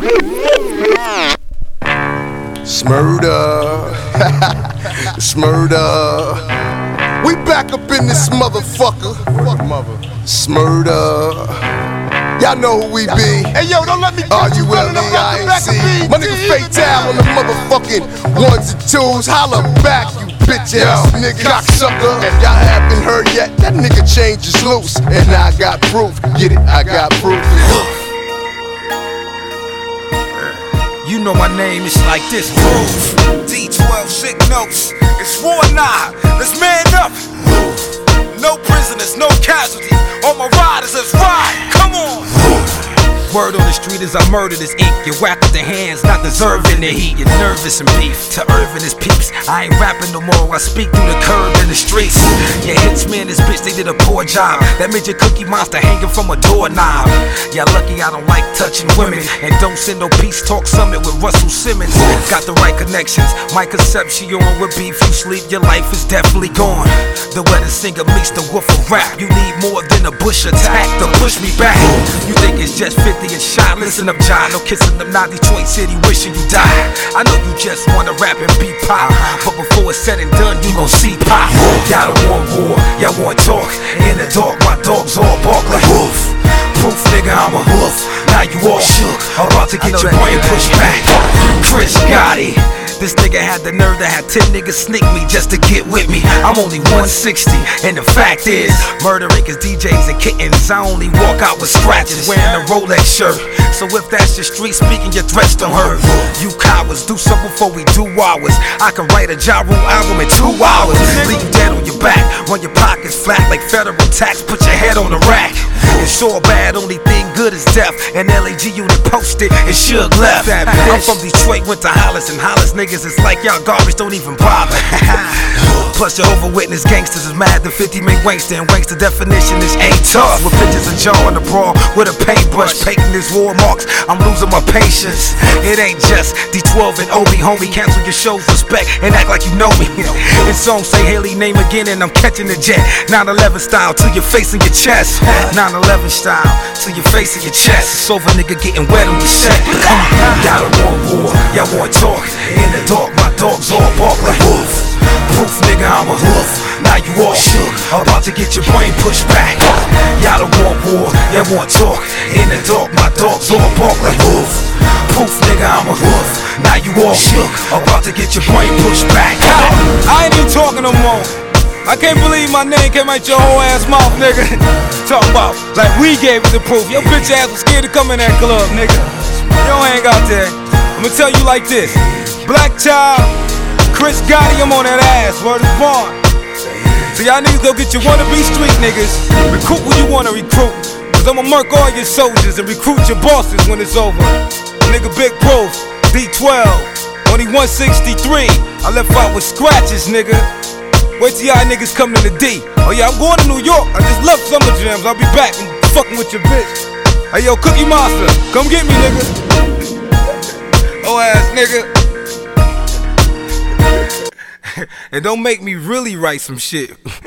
Smurda, Smurda. We back up in this motherfucker. Smurda. Y'all know who we be. Hey yo, don't let me catch you running up out the back of me. My nigga Fatal on the motherfucking ones and twos. Holla back, you bitch ass nigga cocksucker. If y'all haven't heard yet, that nigga change is loose. And I got proof. Get it? I got proof. You know my name is like this. Proof. D12 sick notes. It's war now. Let's man up. No prisoners, no casualties. All my riders, let's ride. Come on. Word on the street is I murder this ink. You whack with the hands, not deserving the heat. You're nervous and beef to Irvin is peeps. I ain't rapping no more, I speak through the curb in the streets. Yeah, hits me and this bitch, they did a poor job. That midget Cookie Monster hanging from a doorknob. Yeah, lucky I don't like touching women. And don't send no peace talk summit with Russell Simmons. Got the right connections, my conception with beef. You sleep, your life is definitely gone. The wedding singer meets the wolf of rap. You need more than a bush attack to push me back. You think it's just 50 and shot? Listen up, John, no kissing them, not Detroit City wishing you died. I know you just wanna rap and be pop, but before it's said and done, you gon' see pop. Y'all don't want war, y'all want talk. In the dark, my dogs all bark like woof. Proof, nigga, I'm a hoof. Now you all shook, about to get your brain pushed back. Chris Gotti. This nigga had the nerve to have 10 niggas sneak me just to get with me. I'm only 160, and the fact is, murdering is DJs and kittens. I only walk out with scratches, wearing a Rolex shirt. So if that's your street speaking, your threats don't hurt. You cowards, do something before we do ours. I can write a Ja Rule album in 2 hours. Leave you dead on your back, run your pockets flat like federal tax. Put your head on the rack. It's all bad, only thing good is death. And LAG unit posted and Suge left. I'm from Detroit, went to Hollis, and Hollis niggas, it's like y'all garbage, don't even bother. Plus Jehovah Witness gangsters is mad the 50 make Wankster, and Wankster definition is ain't tough. With pictures of Joe on the brawl with a paintbrush, painting his war marks, I'm losing my patience. It ain't just D12 and Obi, homie. Cancel your shows, respect, and act like you know me. And songs say Haley name again, and I'm catching the jet. 9/11 style to your face and your chest. 9/11 style to your face and your chest. It's over, nigga, getting wet on your set. Y'all don't want war, y'all want talk. In the dark, my dogs all bark like wolf. Proof, nigga, I'm a hoof. Now you all shook, about to get your brain pushed back. Y'all don't want war, y'all want talk. In the dark, my dogs all bark like wolf. Proof, nigga, I'm a hoof. Now you all shook, about to get your brain pushed back. I ain't even talking no more. I can't believe my name came out your whole ass mouth, nigga. Talk about like we gave it the proof. Your bitch ass was scared to come in that club, nigga. You don't hang out there. I'ma tell you like this. Black Child, Chris Gotti, I'm on that ass, word is born. So y'all niggas go get your wannabe street niggas. Recruit who you wanna recruit. Cause I'ma murk all your soldiers and recruit your bosses when it's over. Nigga Big Proof, D12, only 163. I left out with scratches, nigga. Wait till y'all niggas come to the D. Oh yeah, I'm going to New York. I just left Summer Jams. I'll be back. I'm fucking with your bitch. Hey yo, Cookie Monster, come get me, nigga. Oh ass nigga. And don't make me really write some shit.